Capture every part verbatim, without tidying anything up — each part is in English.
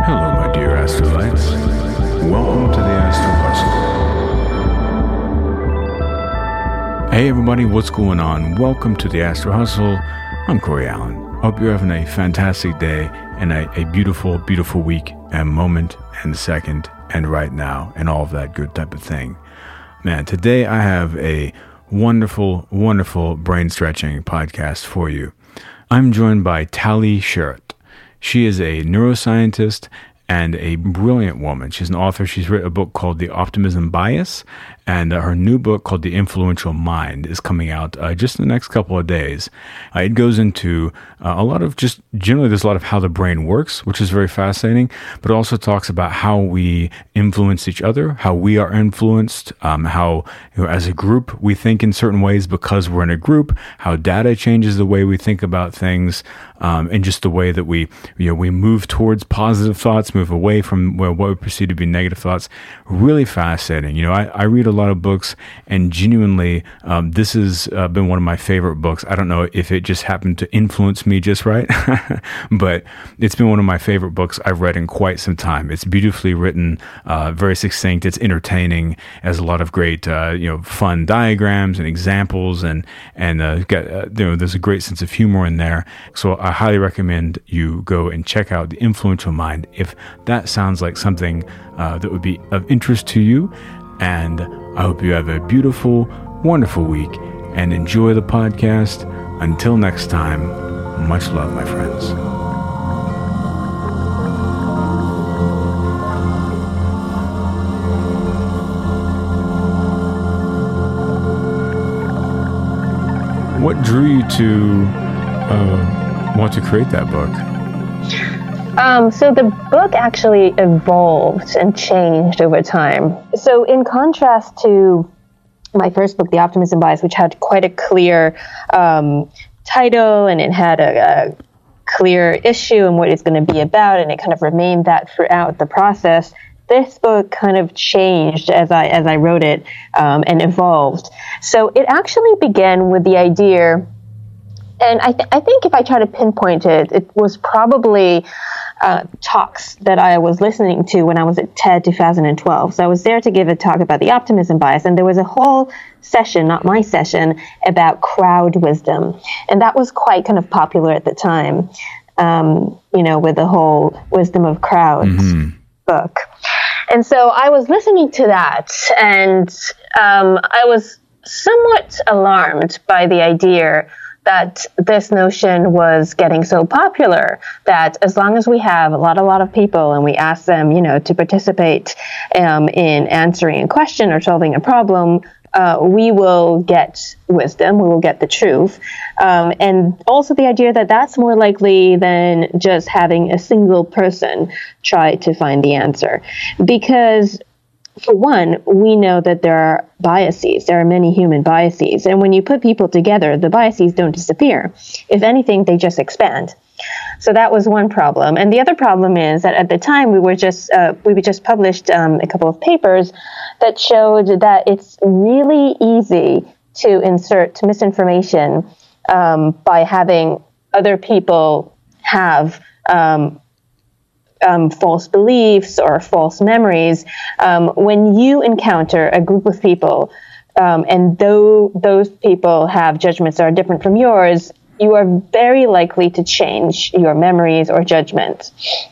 Hello, my dear Astrolites. Welcome to the Astro Hustle. Hey, everybody, what's going on? Welcome to the Astro Hustle. I'm Corey Allen. Hope you're having a fantastic day and a, a beautiful, beautiful week and moment and second and right now and all of that good type of thing. Man, today I have a wonderful, wonderful brain-stretching podcast for you. I'm joined by Tali Sharot. She is a neuroscientist and a brilliant woman. She's an author. She's written a book called The Optimism Bias, and uh, her new book called The Influential Mind is coming out uh, just in the next couple of days. Uh, it goes into uh, a lot of just generally there's a lot of how the brain works, which is very fascinating, but also talks about how we influence each other, how we are influenced, um, how you know, as a group we think in certain ways because we're in a group, how data changes the way we think about things, um, and just the way that we you know we move towards positive thoughts, move away from well, what we perceive to be negative thoughts. Really fascinating. You know, I, I read a lot of books, and genuinely, um, this has uh, been one of my favorite books. I don't know if it just happened to influence me just right, but it's been one of my favorite books I've read in quite some time. It's beautifully written, uh, very succinct. It's entertaining. It has a lot of great, uh, you know, fun diagrams and examples, and and uh, got, uh, you know, there's a great sense of humor in there. So I highly recommend you go and check out The Influential Mind if that sounds like something uh, that would be of interest to you. And I hope you have a beautiful, wonderful week and enjoy the podcast. Until next time, much love, my friends. What drew you to uh, want to create that book? Um, so the book actually evolved and changed over time. So in contrast to my first book, The Optimism Bias, which had quite a clear um, title and it had a, a clear issue and what it's going to be about, and it kind of remained that throughout the process, this book kind of changed as I as I wrote it um, and evolved. So it actually began with the idea. And I, th- I think if I try to pinpoint it, it was probably uh, talks that I was listening to when I was at TED twenty twelve. So I was there to give a talk about the optimism bias, and there was a whole session, not my session, about crowd wisdom. And that was quite kind of popular at the time, um, you know, with the whole Wisdom of Crowds mm-hmm. book. And so I was listening to that, and um, I was somewhat alarmed by the idea that this notion was getting so popular that as long as we have a lot, a lot of people and we ask them, you know, to participate um, in answering a question or solving a problem, uh, we will get wisdom, we will get the truth. Um, and also the idea that that's more likely than just having a single person try to find the answer. Because for one, we know that there are biases. There are many human biases. And when you put people together, the biases don't disappear. If anything, they just expand. So that was one problem. And the other problem is that at the time we were just, uh, we just published um, a couple of papers that showed that it's really easy to insert misinformation um, by having other people have um Um, false beliefs or false memories. Um, when you encounter a group of people um, and though those people have judgments that are different from yours, you are very likely to change your memories or judgments.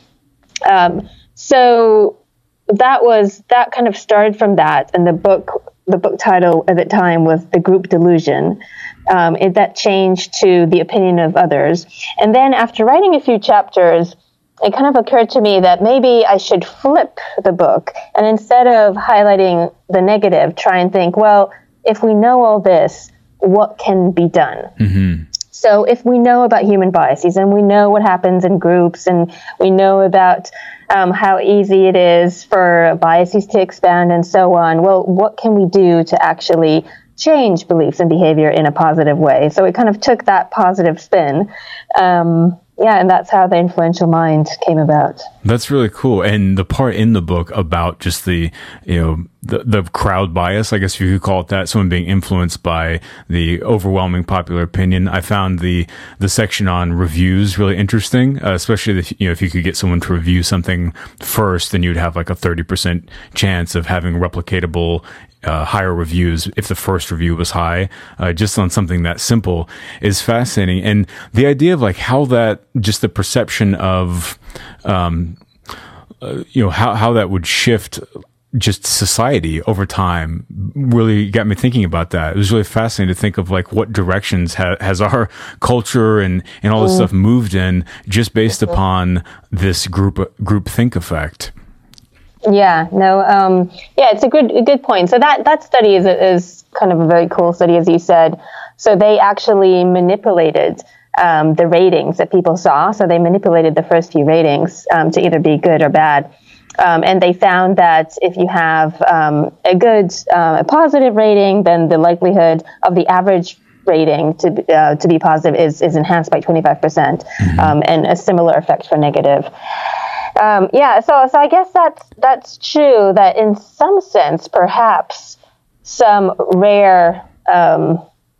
Um, so that was, that kind of started from that. And the book, the book title at the time was The Group Delusion. Um, it, that changed to The Opinion of Others. And then after writing a few chapters, it kind of occurred to me that maybe I should flip the book and instead of highlighting the negative, try and think, well, if we know all this, what can be done? Mm-hmm. So if we know about human biases and we know what happens in groups and we know about um, how easy it is for biases to expand and so on, well, what can we do to actually change beliefs and behavior in a positive way? So it kind of took that positive spin. Um, yeah, and that's how the influential mind came about. That's really cool. And the part in the book about just the, you know, the, the crowd bias, I guess if you could call it that, someone being influenced by the overwhelming popular opinion. I found the, the section on reviews really interesting, uh, especially if, you know, if you could get someone to review something first, then you'd have like a thirty percent chance of having replicatable Uh, higher reviews if the first review was high, uh, just on something that simple is fascinating. And the idea of like how that, just the perception of, um, uh, you know, how, how that would shift just society over time really got me thinking about that. It was really fascinating to think of like what directions ha- has our culture and, and all this mm. stuff moved in just based mm-hmm. upon this group, group think effect. Yeah, no, um, yeah, it's a good, a good point. So that, that study is, is kind of a very cool study, as you said. So they actually manipulated, um, the ratings that people saw. So they manipulated the first few ratings, um, to either be good or bad. Um, and they found that if you have, um, a good, uh, a positive rating, then the likelihood of the average rating to, uh, to be positive is, is enhanced by twenty-five percent, mm-hmm. um, and a similar effect for negative. Um, yeah, so so I guess that's that's true. That in some sense, perhaps some rare, um,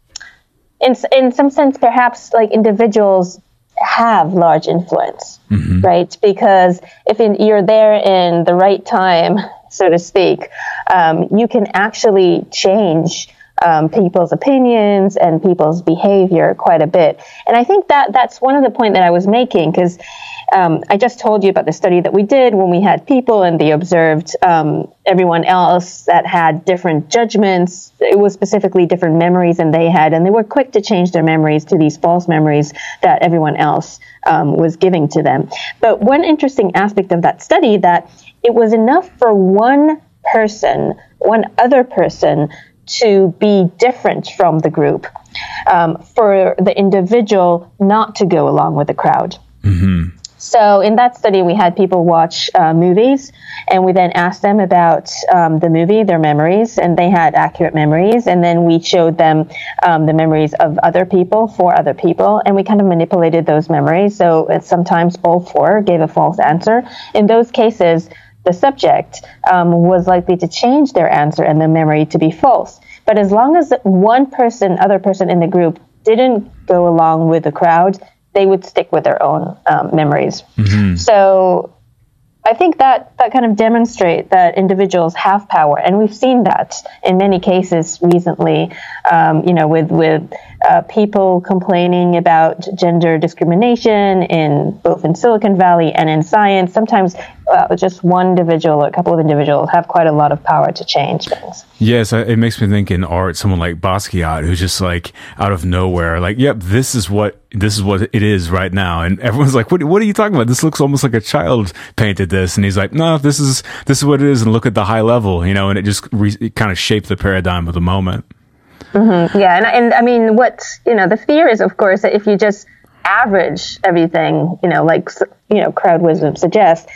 in in some sense, perhaps like individuals have large influence, mm-hmm. right? Because if in, you're there in the right time, so to speak, um, you can actually change um, people's opinions and people's behavior quite a bit. And I think that that's one of the point that I was making, because Um, I just told you about the study that we did when we had people and they observed um, everyone else that had different judgments. It was specifically different memories than they had, and they were quick to change their memories to these false memories that everyone else um, was giving to them. But one interesting aspect of that study, that it was enough for one person, one other person, to be different from the group, um, for the individual not to go along with the crowd. Mm-hmm. So in that study, we had people watch uh, movies, and we then asked them about um, the movie, their memories, and they had accurate memories. And then we showed them um, the memories of other people for other people, and we kind of manipulated those memories. So it's sometimes all four gave a false answer. In those cases, the subject um, was likely to change their answer and the memory to be false. But as long as one person, other person in the group didn't go along with the crowd, they would stick with their own um, memories. Mm-hmm. So I think that that kind of demonstrates that individuals have power, and we've seen that in many cases recently. Um, you know, with with uh, people complaining about gender discrimination in both in Silicon Valley and in science. Sometimes uh, just one individual or a couple of individuals have quite a lot of power to change things. Yes, it makes me think in art, someone like Basquiat, who's just like out of nowhere, like, yep, this is what this is what it is right now, and everyone's like, what What are you talking about? This looks almost like a child painted this, and he's like, no, this is this is what it is, and look at the high level, you know, and it just re- it kind of shaped the paradigm of the moment. Mm-hmm. Yeah, and and I mean, what you know, the fear is, of course, that if you just average everything, you know, like you know, crowd wisdom suggests,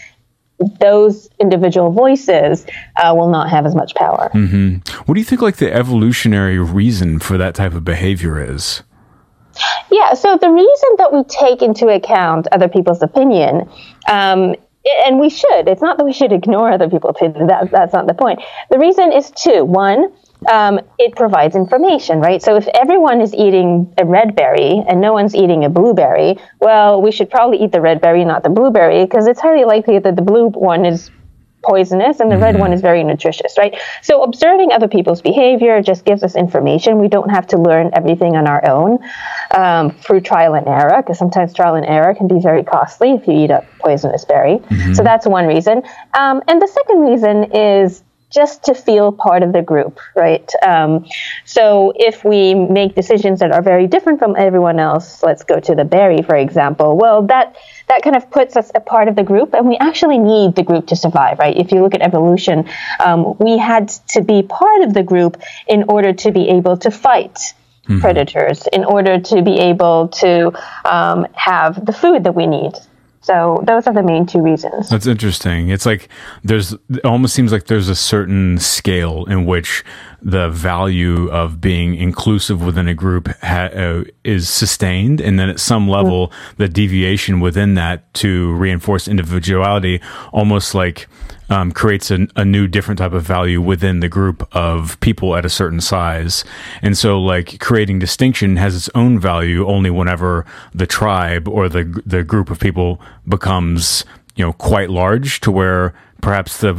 those individual voices uh, will not have as much power. Mm-hmm. What do you think, like, the evolutionary reason for that type of behavior is? Yeah, so the reason that we take into account other people's opinion, um, and we should, it's not that we should ignore other people's opinion, that, that's not the point. The reason is two. One, Um, it provides information, right? So if everyone is eating a red berry and no one's eating a blueberry, well, we should probably eat the red berry, not the blueberry, because it's highly likely that the blue one is poisonous and the mm-hmm. red one is very nutritious, right? So observing other people's behavior just gives us information. We don't have to learn everything on our own um, through trial and error, because sometimes trial and error can be very costly if you eat a poisonous berry. Mm-hmm. So that's one reason. Um, and the second reason is just to feel part of the group, right? Um, so if we make decisions that are very different from everyone else, let's go to the berry, for example, well, that that kind of puts us a part of the group, and we actually need the group to survive, right? If you look at evolution, um, we had to be part of the group in order to be able to fight mm-hmm. predators, in order to be able to um, have the food that we need So those are the main two reasons. That's interesting. It's like there's, it almost seems like there's a certain scale in which the value of being inclusive within a group ha- uh, is sustained. And then at some level, mm-hmm. the deviation within that to reinforce individuality almost like um, creates a, a new, different type of value within the group of people at a certain size. And so like creating distinction has its own value only whenever the tribe or the the group of people becomes, you know, quite large to where perhaps the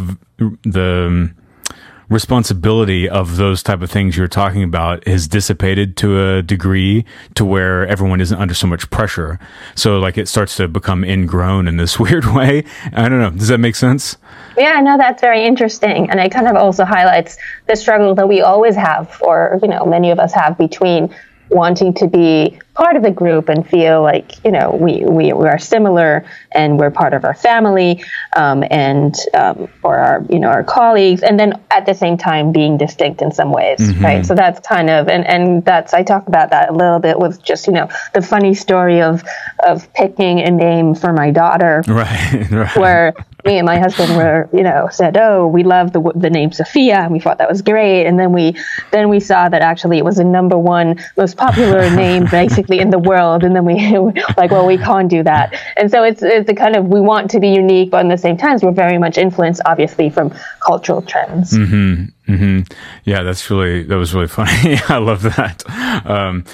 the responsibility of those type of things you're talking about is dissipated to a degree to where everyone isn't under so much pressure. So like it starts to become ingrown in this weird way. I don't know. Does that make sense? Yeah, no, that's very interesting. And it kind of also highlights the struggle that we always have, or, you know, many of us have between wanting to be part of the group and feel like, you know, we, we, we are similar and we're part of our family, um, and, um, or our, you know, our colleagues, and then at the same time being distinct in some ways, mm-hmm. right? So that's kind of, and, and that's, I talk about that a little bit with just, you know, the funny story of, of picking a name for my daughter, right, right. where me and my husband were, you know, said, oh, we love the the name Sophia, and we thought that was great. And then we then we saw that actually it was the number one most popular name basically in the world. And then we like, well, we can't do that. And so it's it's a kind of, we want to be unique, but at the same time, we're very much influenced, obviously, from cultural trends. Mm-hmm. Mm-hmm. Yeah, that's really, that was really funny. I love that. Um,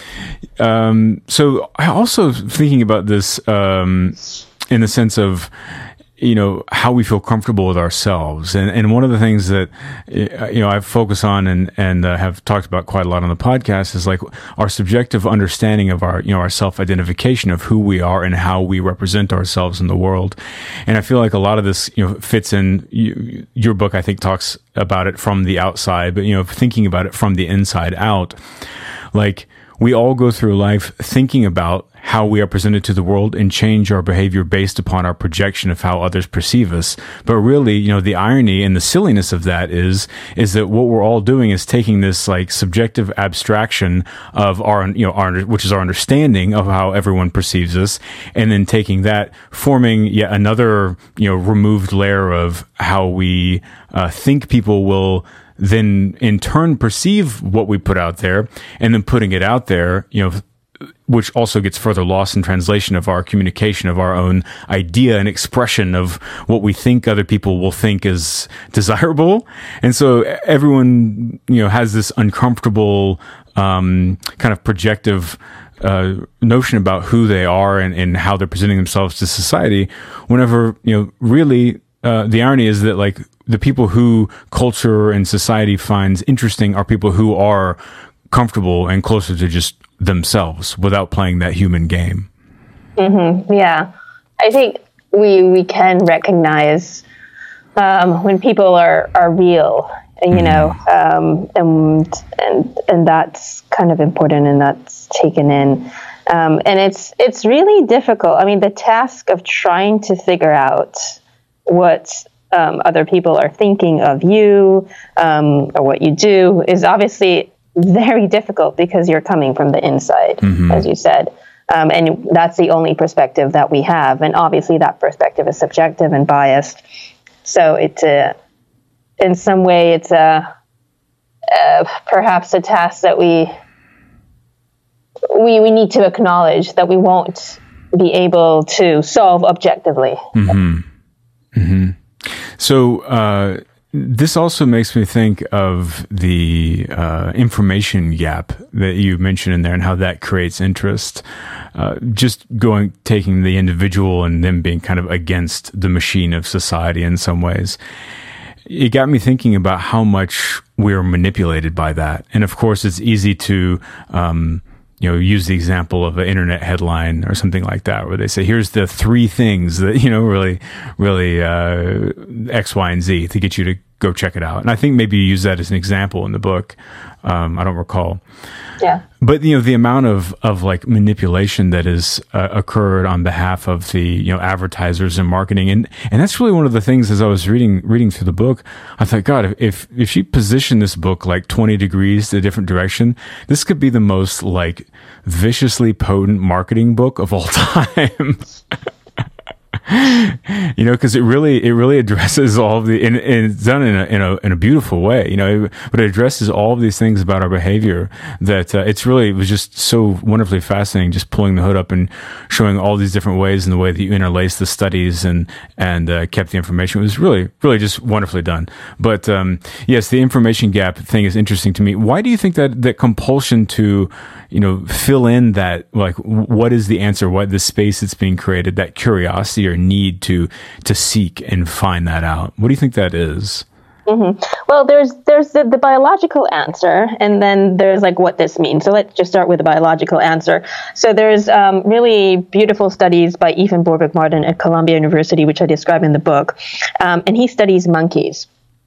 um, so I also thinking about this um, in the sense of, you know, how we feel comfortable with ourselves. And, and one of the things that, you know, I focus on and, and uh, have talked about quite a lot on the podcast is like our subjective understanding of our, you know, our self-identification of who we are and how we represent ourselves in the world. And I feel like a lot of this, you know, fits in you, your book, I think talks about it from the outside, but, you know, thinking about it from the inside out, like we all go through life thinking about how we are presented to the world and change our behavior based upon our projection of how others perceive us. But really, you know, the irony and the silliness of that is, is that what we're all doing is taking this like subjective abstraction of our, you know, our, which is our understanding of how everyone perceives us, and then taking that, forming yet another, you know, removed layer of how we uh, think people will then in turn perceive what we put out there, and then putting it out there, you know, which also gets further lost in translation of our communication of our own idea and expression of what we think other people will think is desirable. And so everyone, you know, has this uncomfortable, um, kind of projective, uh, notion about who they are and, and how they're presenting themselves to society, whenever, you know, really, uh, the irony is that like the people who culture and society finds interesting are people who are comfortable and closer to just themselves without playing that human game. Mm-hmm. Yeah. I think we we can recognize um, when people are, are real, you mm-hmm. know, um, and, and, and that's kind of important, and that's taken in. Um, and it's, it's really difficult. I mean, the task of trying to figure out what um, other people are thinking of you, um, or what you do is obviously very difficult because you're coming from the inside, mm-hmm. as you said. Um, and that's the only perspective that we have. And obviously that perspective is subjective and biased. So it's a, in some way, it's a, uh, perhaps a task that we, we, we need to acknowledge that we won't be able to solve objectively. Mm-hmm. Mm-hmm. So, uh, this also makes me think of the uh, information gap that you mentioned in there and how that creates interest. Uh, just going, taking the individual and them being kind of against the machine of society in some ways. It got me thinking about how much we're manipulated by that. And of course, it's easy to, um, you know, use the example of an internet headline or something like that, where they say, here's the three things that, you know, really, really, uh, X, Y, and Z to get you to go check it out. And I think maybe you use that as an example in the book. Um, I don't recall. Yeah. But, you know, the amount of, of like manipulation that has uh, occurred on behalf of the, you know, advertisers and marketing. And, and that's really one of the things as I was reading, reading through the book, I thought, God, if, if she positioned this book like twenty degrees to a different direction, this could be the most like viciously potent marketing book of all time. You know, because it really, it really addresses all of the, and, and it's done in a, in a, in a beautiful way, you know, but it addresses all of these things about our behavior that uh, it's really, it was just so wonderfully fascinating, just pulling the hood up and showing all these different ways and the way that you interlace the studies and, and uh, kept the information. It was really, really just wonderfully done. But um, yes, the information gap thing is interesting to me. Why do you think that, that compulsion to, you know, fill in that, like, what is the answer, what the space that's being created, that curiosity or need to to seek and find that out? What do you think that is? Mm-hmm. Well, there's there's the, the biological answer, and then there's like what this means. So let's just start with the biological answer. So there's um, really beautiful studies by Ethan Borbeck-Martin at Columbia University, which I describe in the book, um, and he studies monkeys.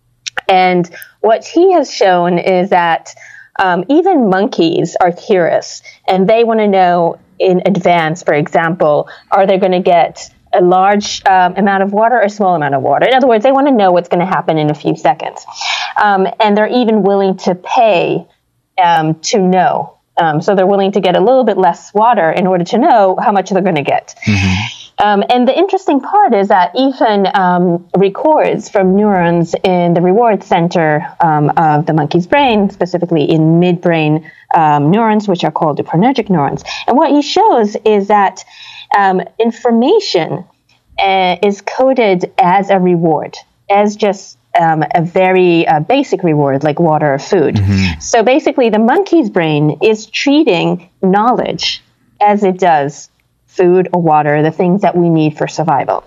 And what he has shown is that um, even monkeys are curious, and they want to know in advance, for example, are they going to get a large um, amount of water or a small amount of water? In other words, they want to know what's going to happen in a few seconds. Um, and they're even willing to pay um, to know. Um, so they're willing to get a little bit less water in order to know how much they're going to get. Mm-hmm. Um, and the interesting part is that Ethan um, records from neurons in the reward center um, of the monkey's brain, specifically in midbrain um, neurons, which are called dopaminergic neurons. And what he shows is that um, information uh, is coded as a reward, as just um, a very uh, basic reward like water or food. Mm-hmm. So basically, the monkey's brain is treating knowledge as it does food or water, the things that we need for survival.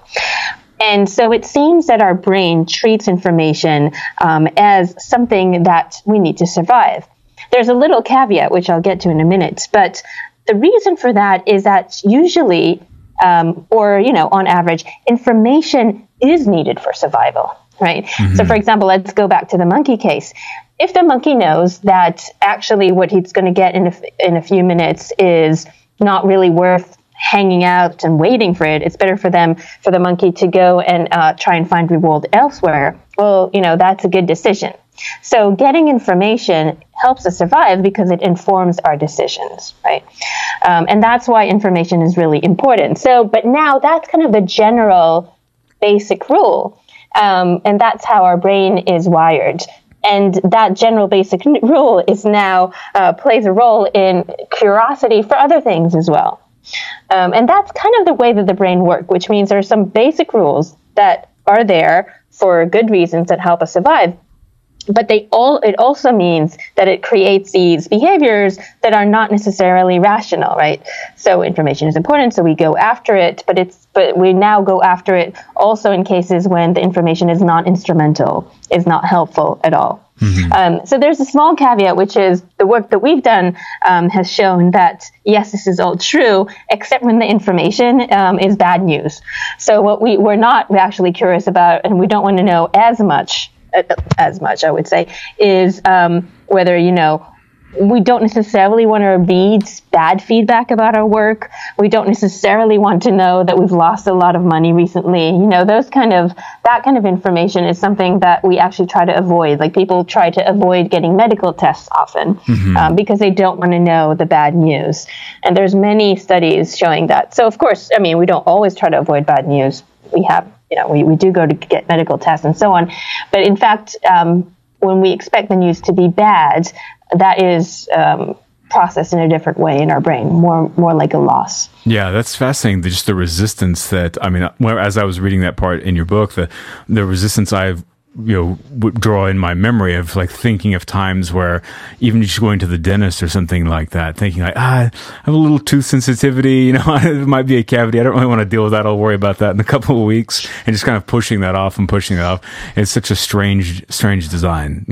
And so it seems that our brain treats information um, as something that we need to survive. There's a little caveat, which I'll get to in a minute, but the reason for that is that usually, um, or, you know, on average, information is needed for survival, right? Mm-hmm. So, for example, let's go back to the monkey case. If the monkey knows that actually what he's going to get in a, in a few minutes is not really worth hanging out and waiting for it, it's better for them, for the monkey to go and uh, try and find reward elsewhere. Well, you know, that's a good decision. So getting information helps us survive because it informs our decisions, right? Um, and that's why information is really important. So, but now that's kind of the general basic rule. Um, and that's how our brain is wired. And that general basic rule is now uh, plays a role in curiosity for other things as well. Um, and that's kind of the way that the brain works, which means there are some basic rules that are there for good reasons that help us survive. But they all it also means that it creates these behaviors that are not necessarily rational, right? So information is important, so we go after it, but it's but we now go after it also in cases when the information is not instrumental, is not helpful at all. Mm-hmm. Um, so there's a small caveat, which is the work that we've done um, has shown that, yes, this is all true, except when the information um, is bad news. So what we, we're not actually curious about, and we don't want to know as much, as much, I would say, is um, whether, you know, we don't necessarily want to read bad feedback about our work. We don't necessarily want to know that we've lost a lot of money recently. You know, those kind of, that kind of information is something that we actually try to avoid. Like people try to avoid getting medical tests often mm-hmm. um, because they don't want to know the bad news. And there's many studies showing that. So of course, I mean, we don't always try to avoid bad news. We have, you know, we, we do go to get medical tests and so on. But in fact, um, when we expect the news to be bad, that is um, processed in a different way in our brain, more more like a loss. Yeah, that's fascinating. Just the resistance that, I mean, as I was reading that part in your book, the the resistance I've you know would draw in my memory of like thinking of times where even just going to the dentist or something like that, thinking like, ah, I have a little tooth sensitivity, you know, it might be a cavity. I don't really want to deal with that. I'll worry about that in a couple of weeks, and just kind of pushing that off and pushing it off. It's such a strange, strange design.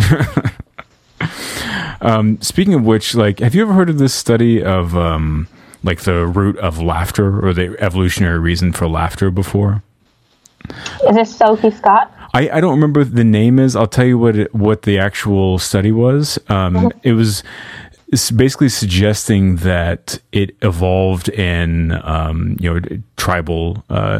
um, speaking of which, like, have you ever heard of this study of um, like the root of laughter or the evolutionary reason for laughter before? Is this Sophie Scott? I, I don't remember what the name is. I'll tell you what it, what the actual study was. Um, mm-hmm. It was it's basically suggesting that it evolved in um, you know tribal uh,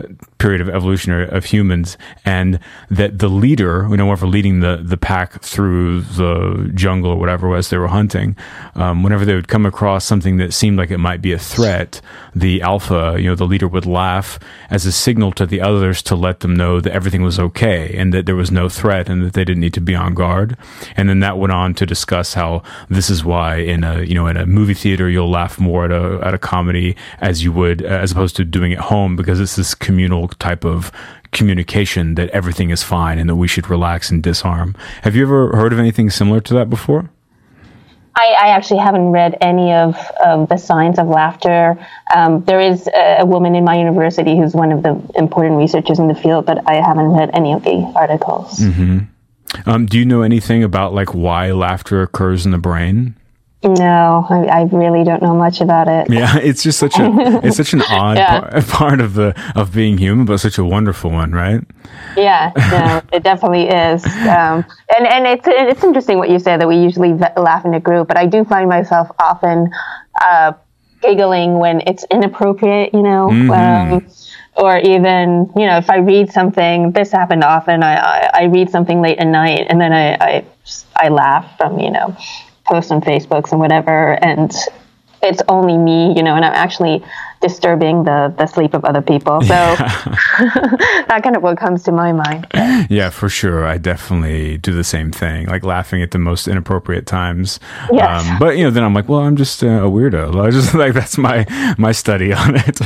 period of evolution of humans, and that the leader, you know, whoever leading the, the pack through the jungle or whatever it was they were hunting, um, whenever they would come across something that seemed like it might be a threat, the alpha, you know, the leader would laugh as a signal to the others to let them know that everything was okay and that there was no threat and that they didn't need to be on guard. And then that went on to discuss how this is why in a, you know, in a movie theater, you'll laugh more at a, at a comedy as you would, as opposed to doing it home, because it's this communal type of communication that everything is fine and that we should relax and disarm. Have you ever heard of anything similar to that before? I, I actually haven't read any of um, the science of laughter. Um, there is a, a woman in my university who's one of the important researchers in the field, but I haven't read any of the articles. Mm-hmm. Um, do you know anything about like why laughter occurs in the brain? No, I, I really don't know much about it. Yeah, it's just such a it's such an odd yeah. part, part of the of being human, but such a wonderful one, right? Yeah, no, it definitely is. Um, and and it's it's interesting what you said, that we usually laugh in a group, but I do find myself often uh, giggling when it's inappropriate, you know. Mm-hmm. Um, or even, you know, if I read something, this happened often. I I, I read something late at night, and then I I, I laugh from, you know, posts on Facebooks and whatever, and it's only me, you know, and I'm actually disturbing the, the sleep of other people. So yeah. That kind of what comes to my mind. Yeah, for sure. I definitely do the same thing, like laughing at the most inappropriate times. Yes. Um, but, you know, then I'm like, well, I'm just uh, a weirdo. I just like, that's my, my study on it.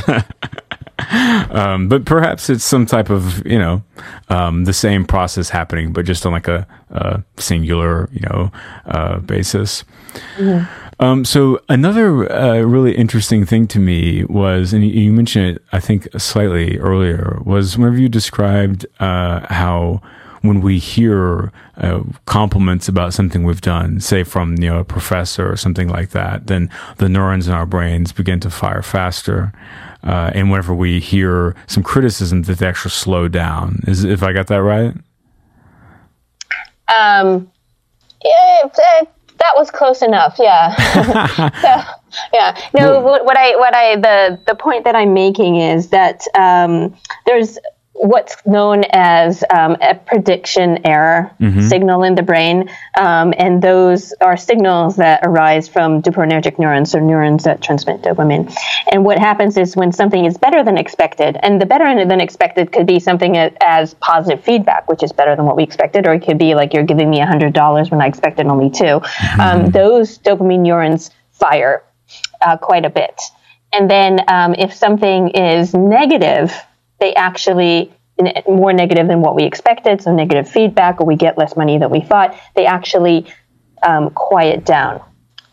Um, but perhaps it's some type of, you know, um, the same process happening, but just on like a, a singular, you know, uh, basis. Mm-hmm. Um, so another uh, really interesting thing to me was, and you mentioned it, I think, slightly earlier, was whenever you described uh, how when we hear uh, compliments about something we've done, say from, you know, a professor or something like that, then the neurons in our brains begin to fire faster. Uh, and whenever we hear some criticism, that they actually slow down. Is if I got that right? Um, yeah, that was close enough. Yeah. so, yeah. No. What, what I what I the the point that I'm making is that um, there's what's known as um, a prediction error mm-hmm. signal in the brain. Um, and those are signals that arise from dopaminergic neurons, or neurons that transmit dopamine. And what happens is when something is better than expected, and the better than expected could be something as positive feedback, which is better than what we expected, or it could be like you're giving me one hundred dollars when I expected only two. Mm-hmm. Um, those dopamine neurons fire uh, quite a bit. And then um, if something is negative, they actually, more negative than what we expected, so negative feedback, or we get less money than we thought, they actually um, quiet down.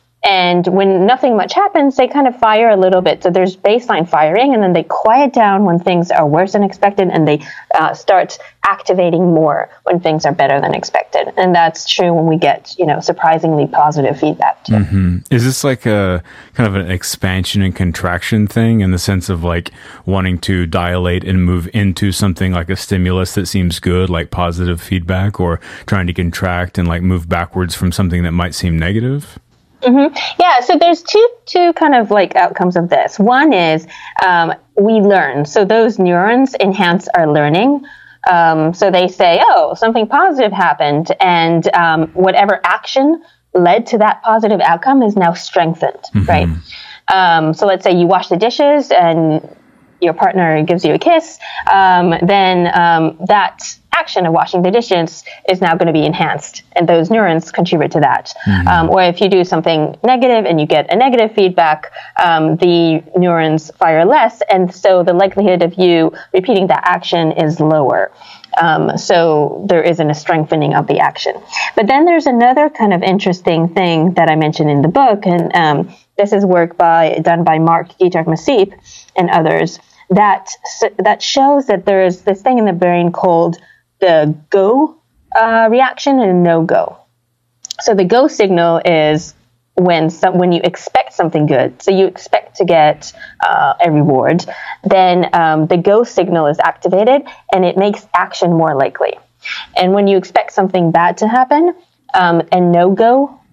And when nothing much happens, they kind of fire a little bit. So there's baseline firing, and then they quiet down when things are worse than expected, and they uh, start activating more when things are better than expected. And that's true when we get, you know, surprisingly positive feedback too. Mm-hmm. Is this like a kind of an expansion and contraction thing, in the sense of like wanting to dilate and move into something like a stimulus that seems good, like positive feedback, or trying to contract and like move backwards from something that might seem negative? Mm-hmm. Yeah, so there's two two kind of like outcomes of this. One is um, we learn. So those neurons enhance our learning. Um, so they say, oh, something positive happened, and um, whatever action led to that positive outcome is now strengthened, mm-hmm. right? Um, so let's say you wash the dishes and your partner gives you a kiss, um, then um, that action of washing the dishes is now going to be enhanced, and those neurons contribute to that. Mm-hmm. Um, or if you do something negative and you get a negative feedback, um, the neurons fire less, and so the likelihood of you repeating that action is lower. Um, so there isn't a strengthening of the action. But then there's another kind of interesting thing that I mentioned in the book, and um, this is work by done by Mark Guitart-Massip and others, that that shows that there is this thing in the brain called the go uh, reaction and no-go. So the go signal is when some, when you expect something good, so you expect to get uh, a reward, then um, the go signal is activated, and it makes action more likely. And when you expect something bad to happen, um, a no-go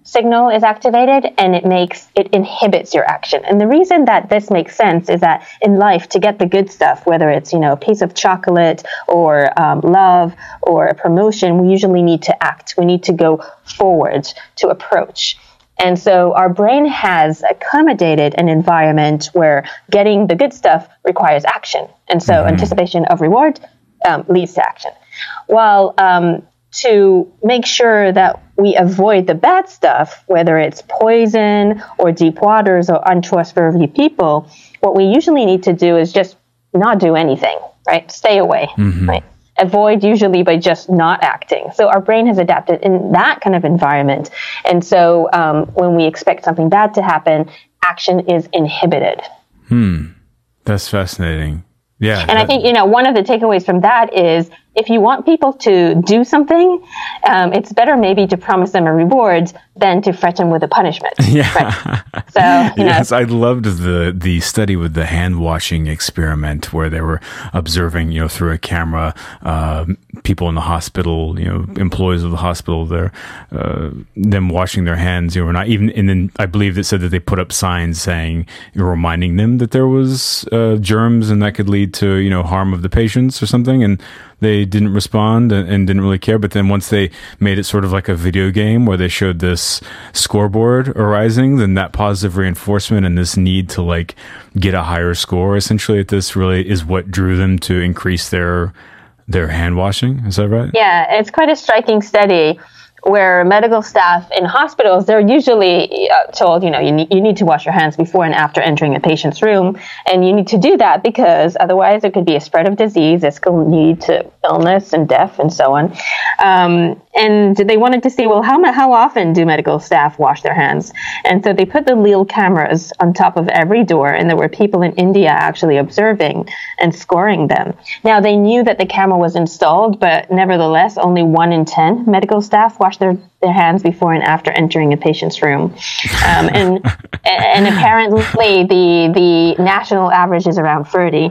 signal is activated, and it makes it inhibits your action. And the reason that this makes sense is that in life, to get the good stuff, whether it's, you know, a piece of chocolate or um, love or a promotion, we usually need to act. We need to go forward to approach. And so our brain has accommodated an environment where getting the good stuff requires action. And so mm-hmm. anticipation of reward um, leads to action. While um, to make sure that we avoid the bad stuff, whether it's poison or deep waters or untrustworthy people, what we usually need to do is just not do anything, right? Stay away, mm-hmm. right? Avoid usually by just not acting. So our brain has adapted in that kind of environment. And so um, when we expect something bad to happen, action is inhibited. Hmm. That's fascinating. Yeah. And that- I think, you know, one of the takeaways from that is if you want people to do something, um, it's better maybe to promise them a reward than to threaten with a punishment. Yeah. Right? So, you know. Yes, I loved the the study with the hand washing experiment where they were observing, you know, through a camera, uh, people in the hospital, you know, employees of the hospital, they're, uh, them washing their hands, you know, not even, and then I believe it said that they put up signs saying, you know, reminding them that there was uh, germs and that could lead to, you know, harm of the patients or something. And they didn't respond and, and didn't really care. But then once they made it sort of like a video game where they showed this scoreboard arising, then that positive reinforcement and this need to like get a higher score essentially at this really is what drew them to increase their their hand washing. Is that right? Yeah, it's quite a striking study where medical staff in hospitals, they're usually uh, told, you know, you need, you need to wash your hands before and after entering a patient's room. And you need to do that because otherwise there could be a spread of disease. This could lead to illness and death and so on. Um, and they wanted to see, well, how how often do medical staff wash their hands? And so they put the little cameras on top of every door, and there were people in India actually observing and scoring them. Now, they knew that the camera was installed, but nevertheless, only one in ten medical staff washed their, their hands before and after entering a patient's room. Um, and and apparently the the national average is around thirty.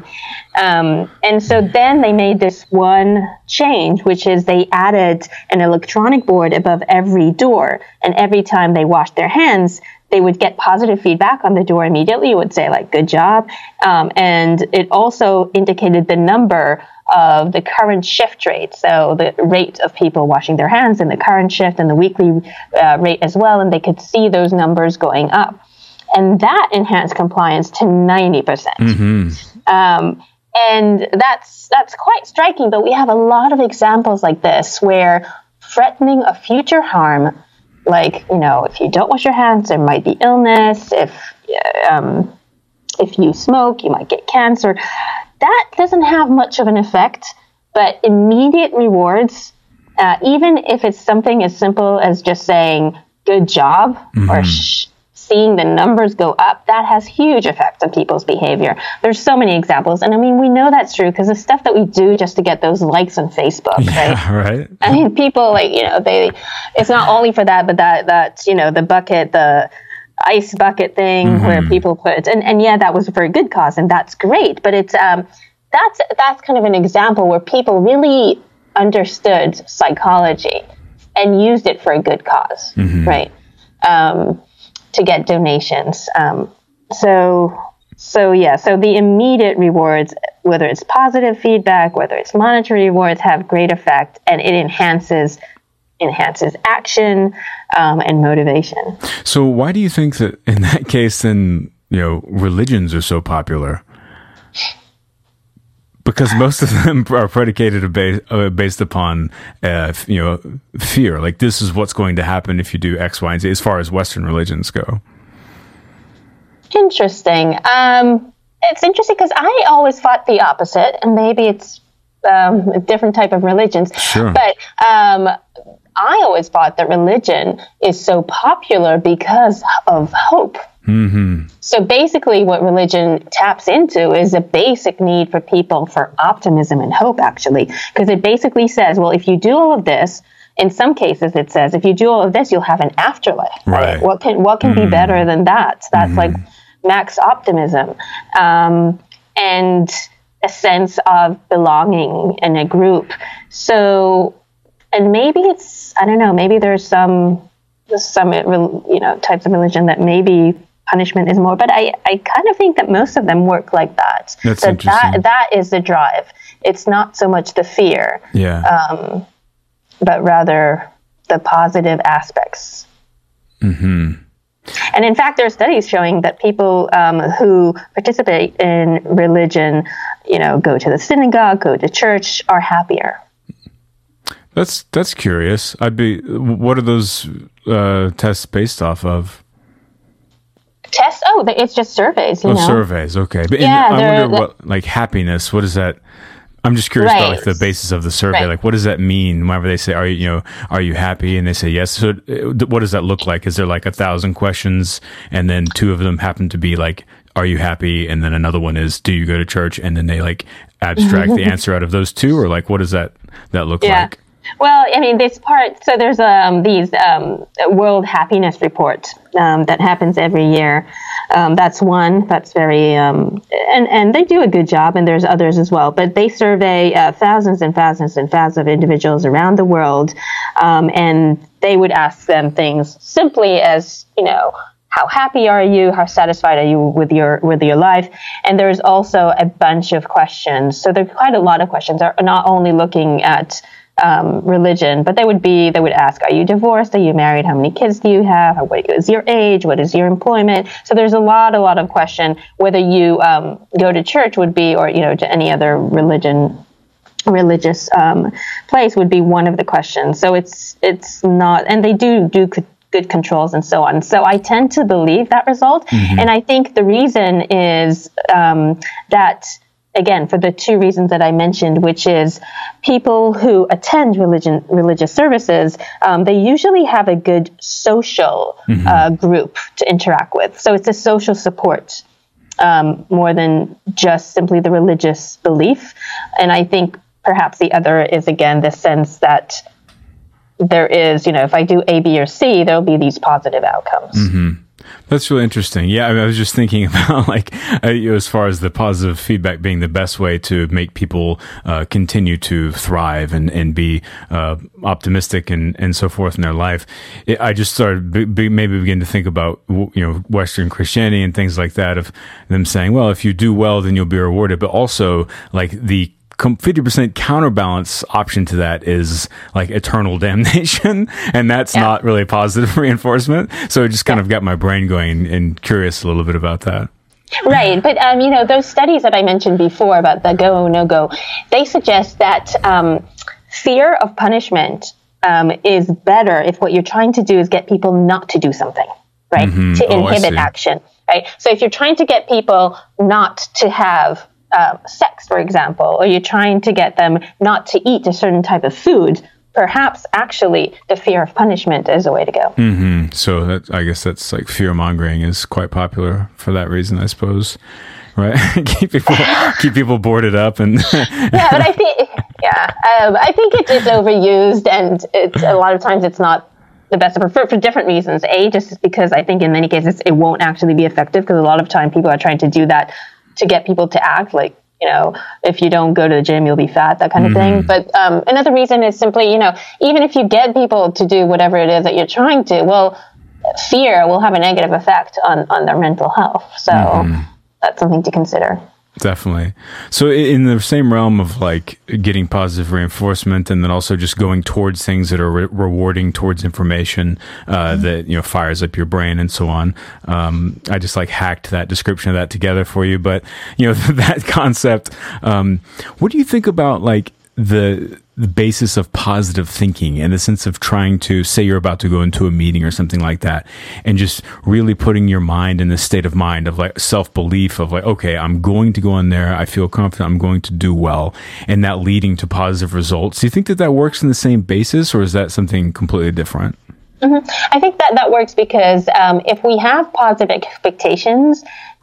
Um, and so then they made this one change, which is they added an electronic board above every door. And every time they washed their hands, they would get positive feedback on the door immediately. It would say, like, good job. Um, and it also indicated the number of the current shift rate, so the rate of people washing their hands in the current shift and the weekly uh, rate as well, and they could see those numbers going up. And that enhanced compliance to ninety percent. Mm-hmm. Um, and that's that's quite striking, but we have a lot of examples like this where threatening a future harm, like, you know, if you don't wash your hands, there might be illness. If um, if you smoke, you might get cancer. That doesn't have much of an effect, but immediate rewards, uh, even if it's something as simple as just saying good job mm-hmm. or sh- seeing the numbers go up, that has huge effect on people's behavior. There's so many examples. And I mean, we know that's true because the stuff that we do just to get those likes on Facebook, yeah, right? right. I mean, people like, you know, they, it's not only for that, but that, that, you know, the bucket, the ice bucket thing mm-hmm. where people put, and, and yeah, that was for a good cause and that's great. But it's, um, that's, that's kind of an example where people really understood psychology and used it for a good cause, mm-hmm. right? Um, to get donations. Um, so, so yeah, so the immediate rewards, whether it's positive feedback, whether it's monetary rewards, have great effect, and it enhances enhances action um, and motivation. So why do you think that in that case, then, you know, religions are so popular? Because most of them are predicated based, uh, based upon, uh, you know, fear. Like, this is what's going to happen if you do X, Y, and Z, as far as Western religions go. Interesting. Um, it's interesting because I always thought the opposite, and maybe it's um, a different type of religions. Sure. But um, I always thought that religion is so popular because of hope. Mm-hmm. So basically what religion taps into is a basic need for people for optimism and hope, actually, because it basically says, well, if you do all of this, in some cases it says, if you do all of this, you'll have an afterlife. Right. Right? What can what can mm-hmm. be better than that? That's mm-hmm. like max optimism um, and a sense of belonging in a group. So, and maybe it's, I don't know, maybe there's some some, you know, types of religion that maybe punishment is more, but I, I kind of think that most of them work like that. That's that, interesting. That, that is the drive. It's not so much the fear, yeah, um, but rather the positive aspects. Mm-hmm. And in fact, there are studies showing that people um, who participate in religion, you know, go to the synagogue, go to church, are happier. That's that's curious. I'd be. What are those uh, tests based off of? Tests? Oh, it's just surveys. You oh, know? surveys. Okay, but yeah, in, I wonder the, what like happiness. What is that? I'm just curious right. about like the basis of the survey. Right. Like, what does that mean? Whenever they say, "Are you, you know, are you happy?" and they say yes. So, what does that look like? Is there like a thousand questions, and then two of them happen to be like, "Are you happy?" and then another one is, "Do you go to church?" and then they like abstract the answer out of those two, or like, what does that that look yeah. like? Well, I mean, this part, so there's um, these um, World Happiness Report um, that happens every year. Um, that's one that's very, um, and, and they do a good job, and there's others as well. But they survey uh, thousands and thousands and thousands of individuals around the world, um, and they would ask them things simply as, you know, how happy are you? How satisfied are you with your with your life? And there's also a bunch of questions. So there's quite a lot of questions. They're not only looking at um, religion, but they would be, they would ask, are you divorced? Are you married? How many kids do you have? What is your age? What is your employment? So there's a lot, a lot of question. Whether you um, go to church would be, or, you know, to any other religion, religious um, place would be one of the questions. So it's, it's not, and they do do good controls and so on. So I tend to believe that result. Mm-hmm. And I think the reason is um, that, again, for the two reasons that I mentioned, which is people who attend religion, religious services, um, they usually have a good social mm-hmm. uh, group to interact with. So it's a social support um, more than just simply the religious belief. And I think perhaps the other is, again, the sense that there is, you know, if I do A, B, or C, there'll be these positive outcomes. Mm-hmm. That's really interesting. Yeah, I, mean, I was just thinking about like uh, as far as the positive feedback being the best way to make people uh, continue to thrive and and be uh, optimistic and and so forth in their life. It, I just started b- b- maybe begin to think about, you know, Western Christianity and things like that, of them saying, well, if you do well, then you'll be rewarded, but also like the fifty percent counterbalance option to that is like eternal damnation, and that's yeah. not really positive reinforcement. So it just kind yeah. of got my brain going and curious a little bit about that. Right. But, um, you know, those studies that I mentioned before about the go, no go, they suggest that um, fear of punishment um, is better if what you're trying to do is get people not to do something, right? Mm-hmm. To inhibit oh, action, right? So if you're trying to get people not to have Uh, sex, for example, or you're trying to get them not to eat a certain type of food, perhaps actually the fear of punishment is the way to go. Mm-hmm. So that, I guess that's like fear mongering is quite popular for that reason, I suppose, right? keep people keep people boarded up and yeah, but I think yeah, um, I think it is overused, and it's a lot of times it's not the best for, for different reasons. A, just because I think in many cases it won't actually be effective, because a lot of time people are trying to do that to get people to act like, you know, if you don't go to the gym, you'll be fat, that kind of mm-hmm. thing. But um, another reason is simply, you know, even if you get people to do whatever it is that you're trying to, well, fear will have a negative effect on, on their mental health. So mm-hmm. that's something to consider. Definitely. So in the same realm of like getting positive reinforcement, and then also just going towards things that are re- rewarding, towards information uh, mm-hmm. that, you know, fires up your brain and so on. Um, I just like hacked that description of that together for you. But, you know, that concept, um, what do you think about like the the basis of positive thinking, in the sense of trying to say you're about to go into a meeting or something like that, and just really putting your mind in this state of mind of like self-belief of like, okay, I'm going to go in there, I feel confident, I'm going to do well, and that leading to positive results. Do you think that that works in the same basis, or is that something completely different? Mm-hmm. I think that that works because um, if we have positive expectations,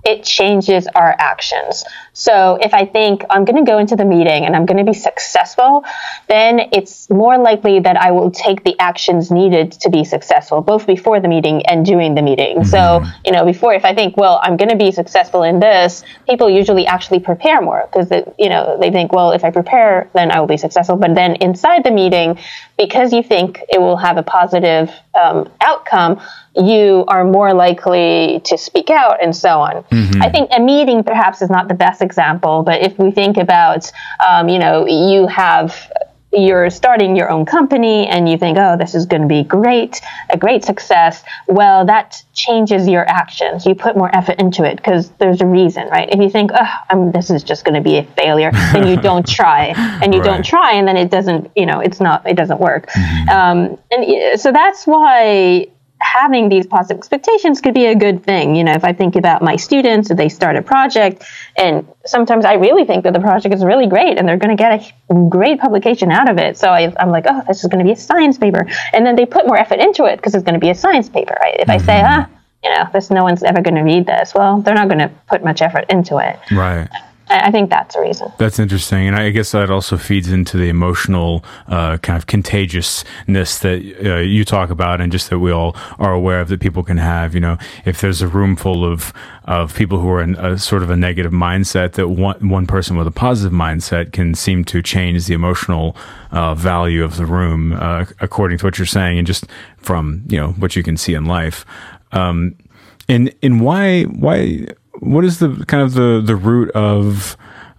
it changes our actions. So if I think I'm going to go into the meeting and I'm going to be successful, then it's more likely that I will take the actions needed to be successful, both before the meeting and during the meeting. Mm-hmm. So, you know, before, if I think, well, I'm going to be successful in this, people usually actually prepare more because, you know, they think, well, if I prepare, then I will be successful. But then inside the meeting, because you think it will have a positive um, outcome, you are more likely to speak out and so on. Mm-hmm. I think a meeting perhaps is not the best example, but if we think about, um, you know, you have, you're starting your own company and you think, oh, this is going to be great, a great success. Well, that changes your actions. You put more effort into it because there's a reason, right? If you think, oh, I'm, this is just going to be a failure, then you don't try and you right. don't try. And then it doesn't, you know, it's not, it doesn't work. Mm-hmm. Um, and so that's why having these positive expectations could be a good thing. You know, if I think about my students, if they start a project, and sometimes I really think that the project is really great and they're going to get a great publication out of it. So I, I'm like, oh, this is going to be a science paper. And then they put more effort into it because it's going to be a science paper, right? If mm-hmm. I say, ah, you know, this, no one's ever going to read this, well, they're not going to put much effort into it. Right. I think that's a reason. That's interesting. And I guess that also feeds into the emotional uh, kind of contagiousness that uh, you talk about and just that we all are aware of that people can have. You know, if there's a room full of of people who are in a sort of a negative mindset, that one, one person with a positive mindset can seem to change the emotional uh, value of the room, uh, according to what you're saying, and just from, you know, what you can see in life. Um, and, and why, why, what is the kind of the, the root of,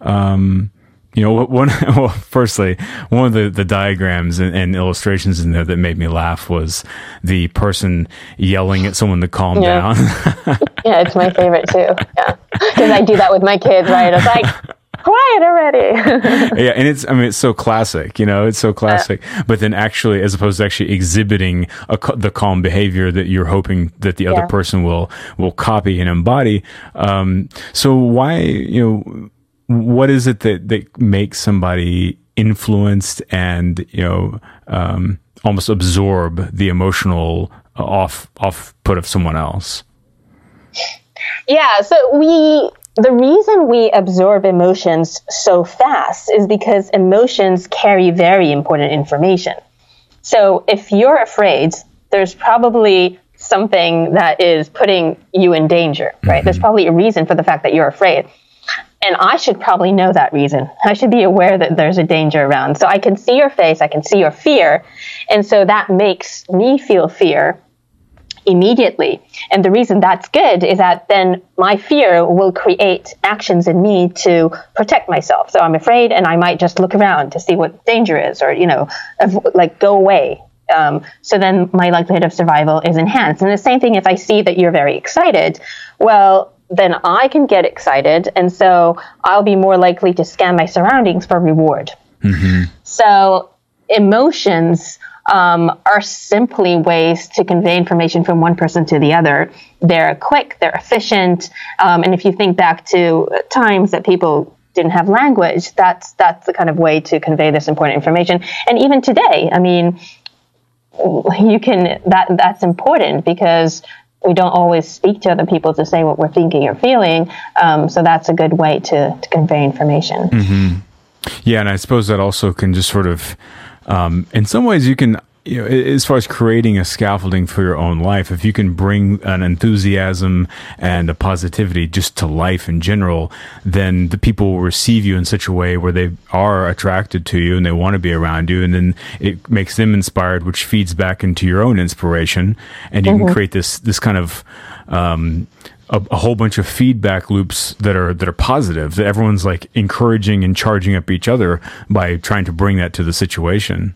um, you know, one, well, firstly, one of the, the diagrams and, and illustrations in there that made me laugh was the person yelling at someone to calm yeah. down. Yeah, it's my favorite too. Yeah. Because I do that with my kids, right? It's like, quiet already. Yeah, and it's, I mean, it's so classic, you know, it's so classic. Yeah. But then actually, as opposed to actually exhibiting a, the calm behavior that you're hoping that the other yeah. person will, will copy and embody. Um, so why, you know, what is it that, that makes somebody influenced and, you know, um, almost absorb the emotional off, off put of someone else? Yeah, so we, the reason we absorb emotions so fast is because emotions carry very important information. So if you're afraid, there's probably something that is putting you in danger, right? Mm-hmm. There's probably a reason for the fact that you're afraid. And I should probably know that reason. I should be aware that there's a danger around. So I can see your face, I can see your fear. And so that makes me feel fear immediately. And the reason that's good is that then my fear will create actions in me to protect myself. So I'm afraid and I might just look around to see what danger is or, you know, like go away. Um, so then my likelihood of survival is enhanced. And the same thing if I see that you're very excited, well, then I can get excited. And so I'll be more likely to scan my surroundings for reward. Mm-hmm. So emotions um, are simply ways to convey information from one person to the other. They're quick, they're efficient. Um, and if you think back to times that people didn't have language, that's, that's the kind of way to convey this important information. And even today, I mean, you can, that, that's important because we don't always speak to other people to say what we're thinking or feeling. Um, so that's a good way to, to convey information. Mm-hmm. Yeah. And I suppose that also can just sort of, um, in some ways you can, you know, as far as creating a scaffolding for your own life, if you can bring an enthusiasm and a positivity just to life in general, then the people will receive you in such a way where they are attracted to you and they want to be around you. And then it makes them inspired, which feeds back into your own inspiration. And you mm-hmm. can create this, this kind of, um, a, a whole bunch of feedback loops that are, that are positive, that everyone's like encouraging and charging up each other by trying to bring that to the situation.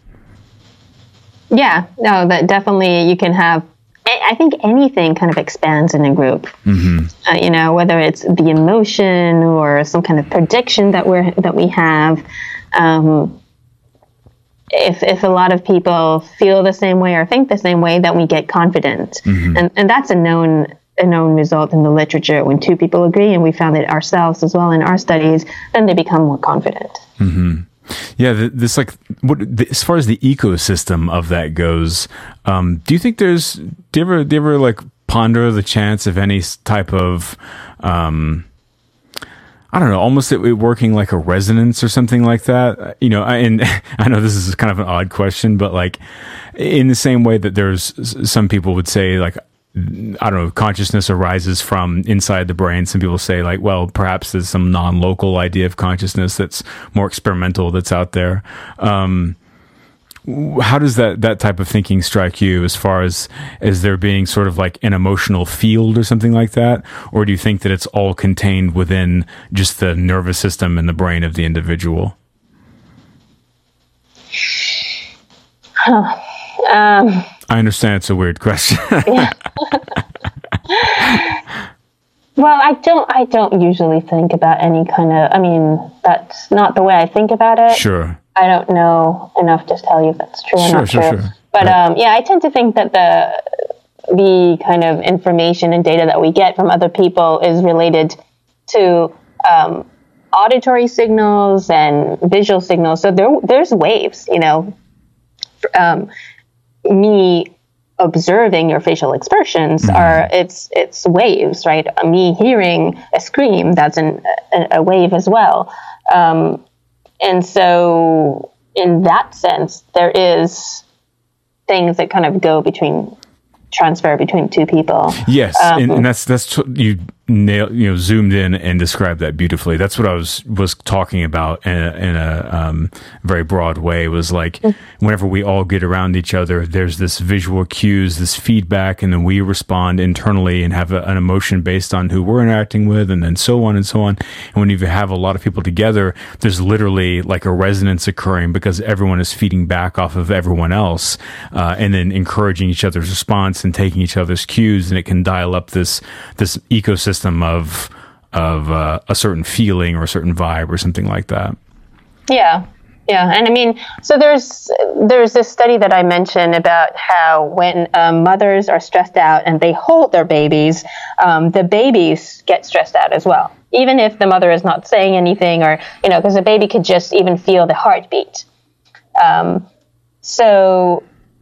Yeah, no, that definitely you can have, I think anything kind of expands in a group, mm-hmm. uh, you know, whether it's the emotion or some kind of prediction that we're, that we have. Um, if, if a lot of people feel the same way or think the same way, then we get confident. Mm-hmm. And, and that's a known, a known result in the literature. When two people agree, and we found it ourselves as well in our studies, then they become more confident. Mm-hmm. Yeah, this like what the, as far as the ecosystem of that goes. Um, do you think there's do you ever do you ever like ponder the chance of any type of, um, I don't know, almost it, it working like a resonance or something like that. You know, I, and I know this is kind of an odd question, but like in the same way that there's some people would say like, I don't know, consciousness arises from inside the brain. Some people say like, well, perhaps there's some non-local idea of consciousness that's more experimental that's out there. Um, how does that, that type of thinking strike you as far as, as there being sort of like an emotional field or something like that? Or do you think that it's all contained within just the nervous system and the brain of the individual? Huh. Um, I understand it's a weird question. Yeah. Well, I don't. I don't usually think about any kind of. I mean, that's not the way I think about it. Sure. I don't know enough to tell you if that's true or sure, not sure, true. Sure. But right. um, yeah, I tend to think that the the kind of information and data that we get from other people is related to um, auditory signals and visual signals. So there, there's waves. You know, um, me observing your facial expressions mm-hmm. are it's it's waves, right? Me hearing a scream, that's an, a, a wave as well. Um, and so in that sense, there is things that kind of go between transfer between two people. Yes, um, and, and that's that's you nailed, you know, zoomed in and described that beautifully. That's what I was was talking about in a, in a um, very broad way. Was like whenever we all get around each other, there's this visual cues, this feedback, and then we respond internally and have a, an emotion based on who we're interacting with, and then so on and so on. And when you have a lot of people together, there's literally like a resonance occurring because everyone is feeding back off of everyone else, uh, and then encouraging each other's response and taking each other's cues, and it can dial up this this ecosystem of of uh, a certain feeling or a certain vibe or something like that. Yeah, yeah, and I mean, so there's there's this study that I mentioned about how when um, mothers are stressed out and they hold their babies, um, the babies get stressed out as well, even if the mother is not saying anything, or you know, because the baby could just even feel the heartbeat. Um, so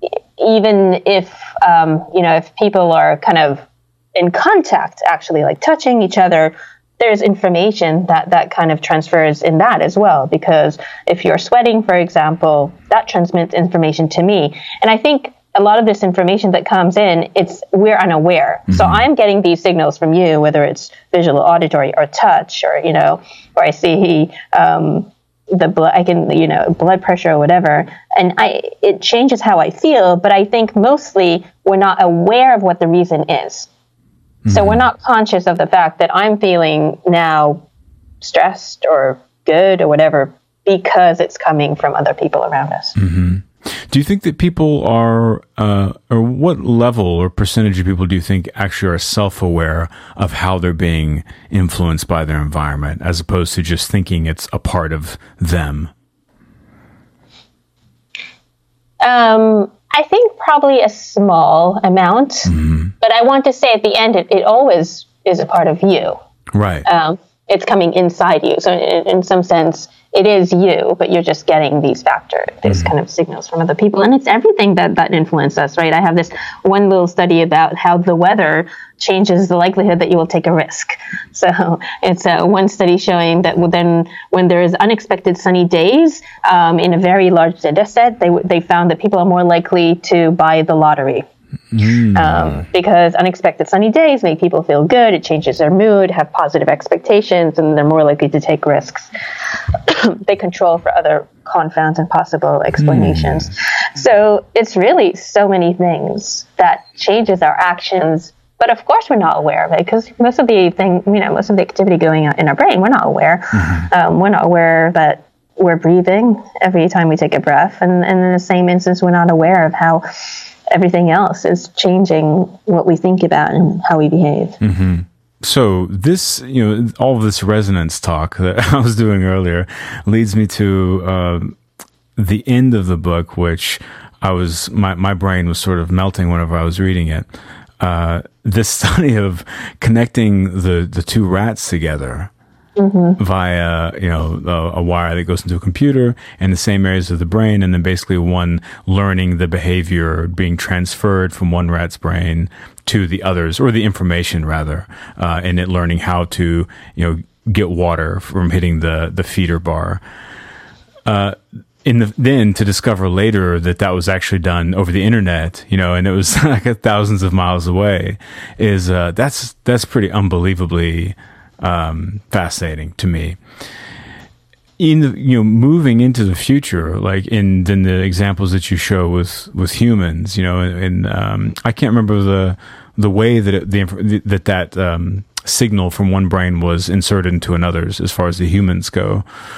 even if um, you know, if people are kind of in contact, actually like touching each other, there's information that that kind of transfers in that as well. Because if you're sweating, for example, that transmits information to me. And I think a lot of this information that comes in, it's we're unaware. Mm-hmm. So I'm getting these signals from you, whether it's visual, auditory, or touch, or you know, or I see um, the blood, I can you know blood pressure or whatever, and I it changes how I feel. But I think mostly we're not aware of what the reason is. So we're not conscious of the fact that I'm feeling now stressed or good or whatever because it's coming from other people around us. Mm-hmm. Do you think that people are, uh, or what level or percentage of people do you think actually are self-aware of how they're being influenced by their environment as opposed to just thinking it's a part of them? Um, I think probably a small amount, mm-hmm. but I want to say at the end, it, it always is a part of you. Right. Um, it's coming inside you. So in, in some sense, it is you, but you're just getting these factors, these mm-hmm. kind of signals from other people. And it's everything that, that influences us, right? I have this one little study about how the weather changes the likelihood that you will take a risk. So it's uh, one study showing that then when there is unexpected sunny days um, in a very large data set, they, they found that people are more likely to buy the lottery. Mm. Um, because unexpected sunny days make people feel good, it changes their mood, have positive expectations, and they're more likely to take risks. They control for other confounds and possible explanations. Mm. So it's really so many things that changes our actions, but of course we're not aware of it because most of the thing, you know, most of the activity going on in our brain, we're not aware. Mm-hmm. Um, we're not aware that we're breathing every time we take a breath, and, and in the same instance, we're not aware of how everything else is changing what we think about and how we behave. Mm-hmm. So this, you know, all of this resonance talk that I was doing earlier leads me to uh, the end of the book, which I was, my, my brain was sort of melting whenever I was reading it. Uh, this study of connecting the, the two rats together Mm-hmm. via, you know, a, a wire that goes into a computer in the same areas of the brain, and then basically one learning the behavior being transferred from one rat's brain to the others, or the information rather, uh, and it learning how to, you know, get water from hitting the, the feeder bar. Uh, in the, then to discover later that that was actually done over the internet, you know, and it was like thousands of miles away, is, uh, that's, that's pretty unbelievably, um, fascinating to me. In the, you know, moving into the future, like in, in the examples that you show with, with humans, you know, and, um, I can't remember the, the way that it, the, that, that, um, signal from one brain was inserted into another's as far as the humans go.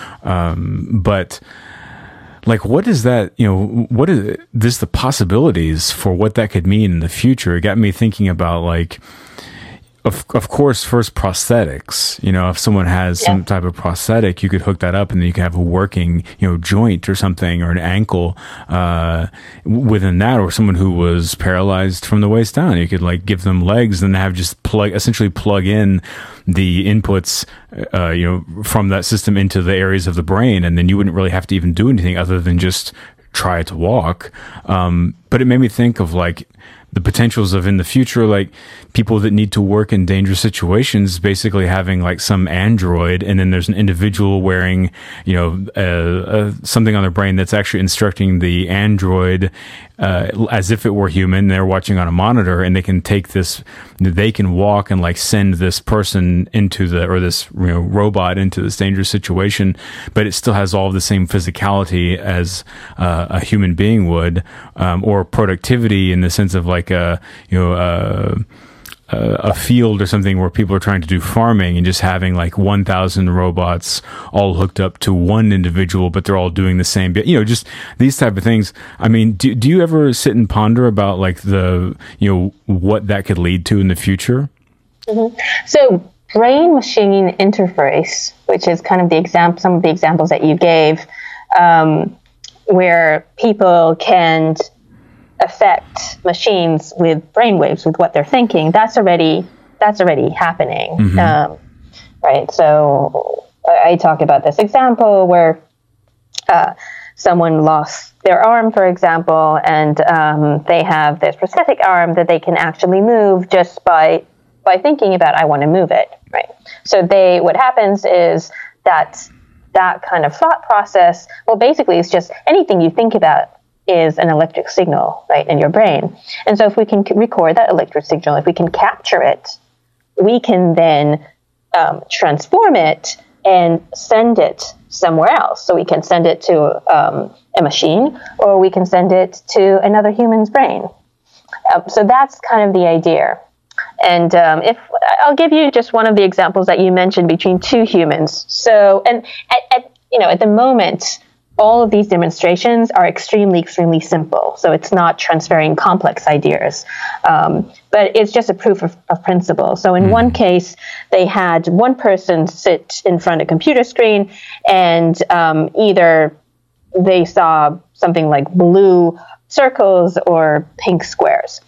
Um, but like, what is that, you know, what is this, the possibilities for what that could mean in the future? It got me thinking about like, Of of course, first prosthetics. You know, if someone has yeah. some type of prosthetic, you could hook that up, and then you could have a working, you know, joint or something, or an ankle uh, within that, or someone who was paralyzed from the waist down. You could like give them legs, and have just plug, essentially plug in the inputs, uh, you know, from that system into the areas of the brain, and then you wouldn't really have to even do anything other than just try to walk. Um, but it made me think of like the potentials of in the future, like people that need to work in dangerous situations, basically having like some android, and then there's an individual wearing, you know, uh, uh, something on their brain that's actually instructing the android uh, as if it were human. They're watching on a monitor, and they can take this, they can walk and like send this person into the, or this, you know, robot into this dangerous situation, but it still has all of the same physicality as uh, a human being would, um, or productivity in the sense of like a, you know, uh, a field or something where people are trying to do farming, and just having like one thousand robots all hooked up to one individual, but they're all doing the same bit, you know, just these type of things. I mean, do, do you ever sit and ponder about like the, you know, what that could lead to in the future? Mm-hmm. So brain machine interface, which is kind of the example, some of the examples that you gave, um, where people can affect machines with brainwaves, with what they're thinking, that's already that's already happening. Mm-hmm. Um, right. So I talk about this example where uh, someone lost their arm, for example, and um, they have this prosthetic arm that they can actually move just by by thinking about, I want to move it. Right. So they what happens is that that kind of thought process, well, basically it's just anything you think about is an electric signal, right, in your brain. And so if we can record that electric signal, if we can capture it, we can then um, transform it and send it somewhere else. So we can send it to um, a machine, or we can send it to another human's brain. Um, so that's kind of the idea. And um, if I'll give you just one of the examples that you mentioned between two humans. So, and at, at you know, at the moment, all of these demonstrations are extremely, extremely simple. So it's not transferring complex ideas, um, but it's just a proof of, of principle. So in mm. one case, they had one person sit in front of a computer screen, and um, either they saw something like blue circles or pink squares.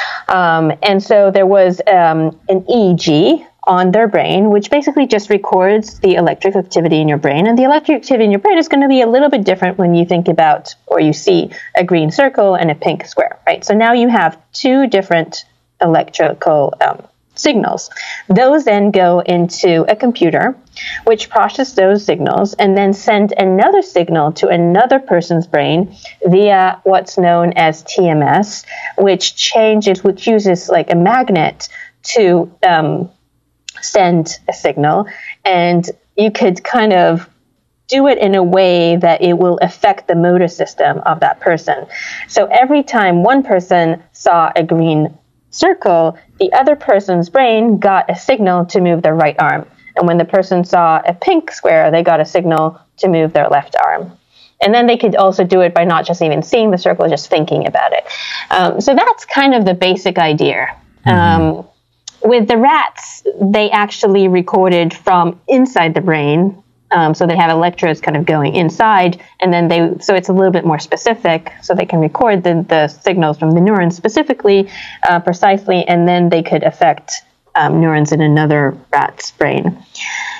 Um, and so there was um, an E E G on their brain, which basically just records the electric activity in your brain. And the electric activity in your brain is going to be a little bit different when you think about, or you see a green circle and a pink square, right? So now you have two different electrical um, signals. Those then go into a computer, which processes those signals and then send another signal to another person's brain via what's known as T M S, which changes, which uses like a magnet to um, send a signal, and you could kind of do it in a way that it will affect the motor system of that person. So every time one person saw a green circle, the other person's brain got a signal to move their right arm. And when the person saw a pink square, they got a signal to move their left arm. And then they could also do it by not just even seeing the circle, just thinking about it. Um, so that's kind of the basic idea. Mm-hmm. Um, With the rats, they actually recorded from inside the brain. Um, so they have electrodes kind of going inside, and then they, so it's a little bit more specific, so they can record the, the signals from the neurons specifically, uh, precisely, and then they could affect um, neurons in another rat's brain.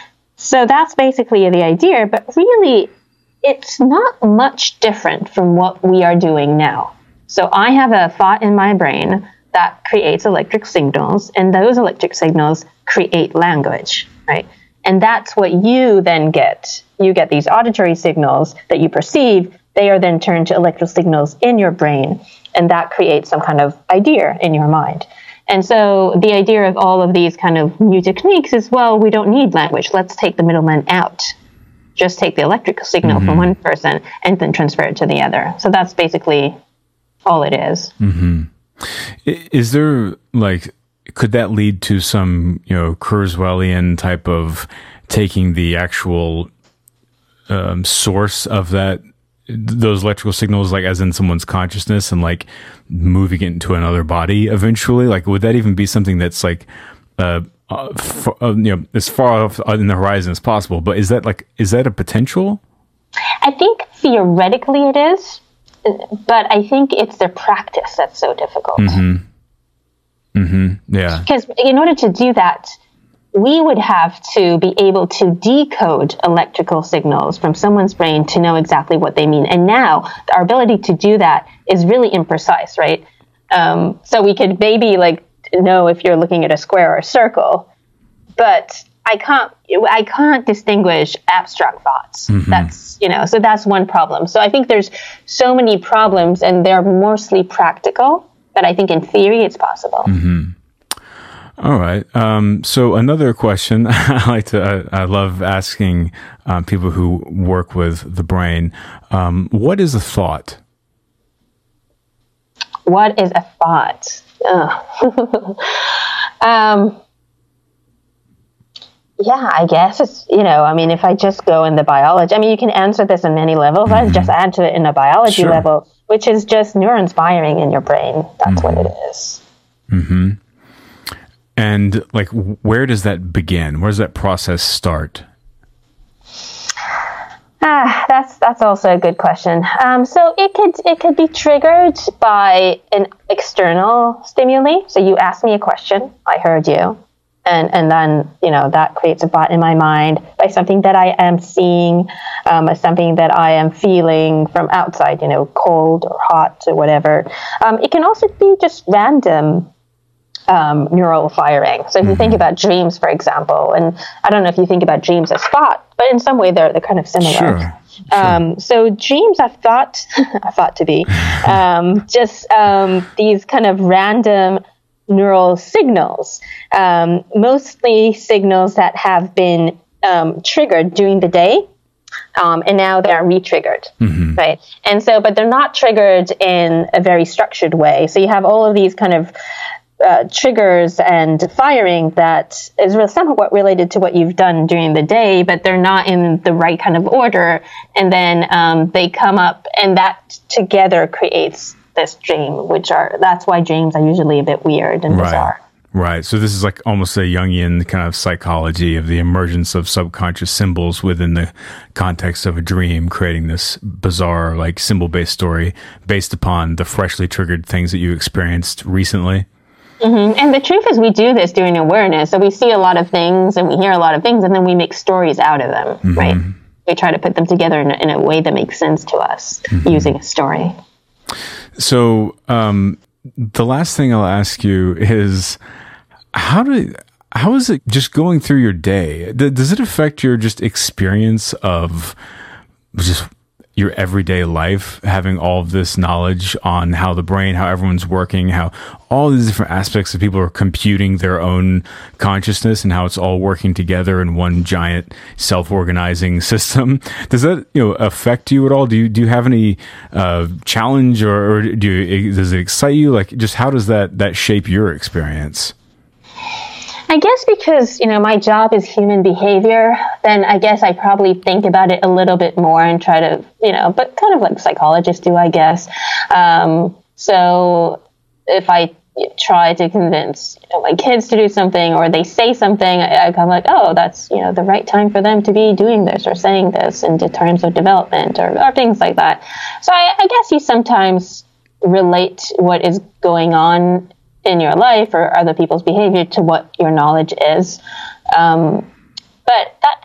So that's basically the idea, but really it's not much different from what we are doing now. So I have a thought in my brain that creates electric signals, and those electric signals create language, right? And that's what you then get. You get these auditory signals that you perceive. They are then turned to electrical signals in your brain, and that creates some kind of idea in your mind. And so the idea of all of these kind of new techniques is, well, we don't need language. Let's take the middleman out. Just take the electrical signal mm-hmm. from one person and then transfer it to the other. So that's basically all it is. Mm-hmm. Is there, like, could that lead to some, you know, Kurzweilian type of taking the actual um, source of that, those electrical signals, like as in someone's consciousness, and like moving it into another body eventually? Like, would that even be something that's like, uh, uh, f- uh you know, as far off in the horizon as possible? But is that like, is that a potential? I think theoretically it is. But I think it's the practice that's so difficult. Mm-hmm. Mm-hmm. Yeah. Because in order to do that, we would have to be able to decode electrical signals from someone's brain to know exactly what they mean. And now our ability to do that is really imprecise, right? Um, so we could maybe like know if you're looking at a square or a circle, but I can't, I can't distinguish abstract thoughts. Mm-hmm. That's, you know, so that's one problem. So I think there's so many problems, and they're mostly practical, but I think in theory it's possible. Mm-hmm. All right. Um, so another question I like to, I, I love asking um, people who work with the brain. Um, what is a thought? What is a thought? um, Yeah, I guess it's, you know, I mean, if I just go in the biology, I mean, you can answer this on many levels. Mm-hmm. I just add to it in a biology sure. level, which is just neurons firing in your brain. That's mm-hmm. what it is. Mm-hmm. And like, where does that begin? Where does that process start? Ah, that's that's also a good question. Um, so it could it could be triggered by an external stimuli. So you asked me a question, I heard you. And and then, you know, that creates a thought in my mind by something that I am seeing, um, or something that I am feeling from outside, you know, cold or hot or whatever. Um, it can also be just random um, neural firing. So if you think about dreams, for example, and I don't know if you think about dreams as thought, but in some way they're, they're kind of similar. Sure. Sure. Um, so dreams are thought, are thought to be um, just um, these kind of random neural signals, um, mostly signals that have been um, triggered during the day, um, and now they are re-triggered, mm-hmm. right? And so, but they're not triggered in a very structured way. So you have all of these kind of uh, triggers and firing that is real somewhat related to what you've done during the day, but they're not in the right kind of order. And then um, they come up, and that together creates this dream, which are, that's why dreams are usually a bit weird and right. bizarre. Right. So this is like almost a Jungian kind of psychology of the emergence of subconscious symbols within the context of a dream, creating this bizarre, like symbol-based story based upon the freshly triggered things that you experienced recently. Mm-hmm. And the truth is we do this during awareness. So we see a lot of things and we hear a lot of things, and then we make stories out of them, mm-hmm. right? We try to put them together in a, in a way that makes sense to us mm-hmm. using a story. So um, the last thing I'll ask you is, how do how is it just going through your day? Does it affect your just experience of just your everyday life, having all of this knowledge on how the brain, how everyone's working, how all these different aspects of people are computing their own consciousness and how it's all working together in one giant self-organizing system? Does that, you know, affect you at all? Do you, do you have any, uh, challenge or, or do you, does it excite you? Like, just how does that, that shape your experience? I guess because, you know, my job is human behavior, then I guess I probably think about it a little bit more and try to, you know, but kind of like psychologists do, I guess. Um, so if I try to convince, you know, my kids to do something, or they say something, I, I'm like, oh, that's, you know, the right time for them to be doing this or saying this in terms of development or, or things like that. So I, I guess you sometimes relate what is going on in your life or other people's behavior to what your knowledge is. Um, but that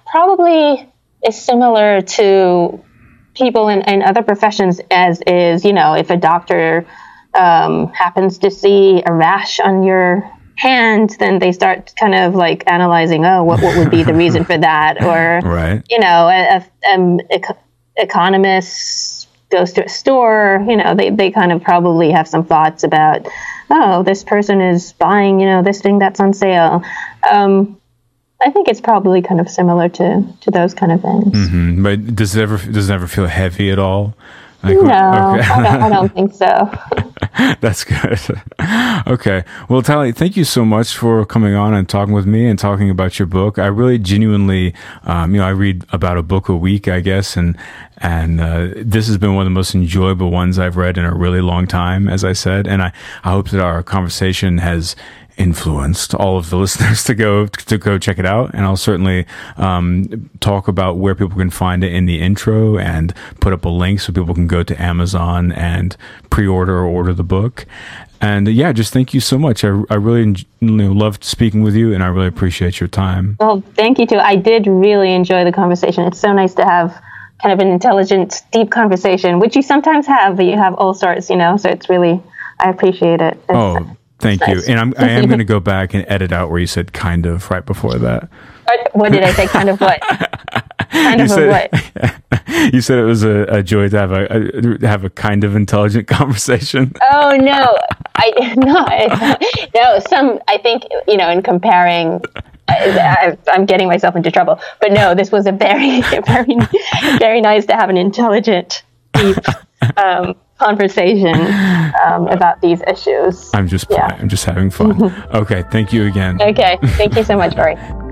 probably is similar to people in, in other professions, as is, you know, if a doctor um, happens to see a rash on your hand, then they start kind of like analyzing, oh, what, what would be the reason for that? Or, right. you know, a, a, um, ec- economists goes to a store, you know, they, they kind of probably have some thoughts about, oh, this person is buying, you know, this thing that's on sale. Um, I think it's probably kind of similar to, to those kind of things. Mm-hmm. But does it ever does it ever feel heavy at all? Like, no, okay. I, don't, I don't think so. That's good. Okay. Well, Tali, thank you so much for coming on and talking with me and talking about your book. I really genuinely, um, you know, I read about a book a week, I guess, and and uh, this has been one of the most enjoyable ones I've read in a really long time, as I said. And I, I hope that our conversation has influenced all of the listeners to go to go check it out, and I'll certainly um, talk about where people can find it in the intro and put up a link so people can go to Amazon and pre-order or order the book. And uh, yeah, just thank you so much. I, I really you know, loved speaking with you, and I really appreciate your time. Well, thank you too. I did really enjoy the conversation. It's so nice to have kind of an intelligent, deep conversation, which you sometimes have, but you have all sorts, you know. So it's really, I appreciate it. It's, oh. Thank you. And I'm, I am going to go back and edit out where you said kind of right before that. What did I say? Kind of what? Kind you of said, what? You said it was a, a joy to have a, a have a kind of intelligent conversation. Oh, no. I no, no, some, I think, you know, in comparing, I, I'm getting myself into trouble. But no, this was a very, very, very nice to have an intelligent, deep, um, conversation um, about these issues. I'm just yeah. I'm just having fun. Okay, thank you again. Okay, thank you so much, Corey.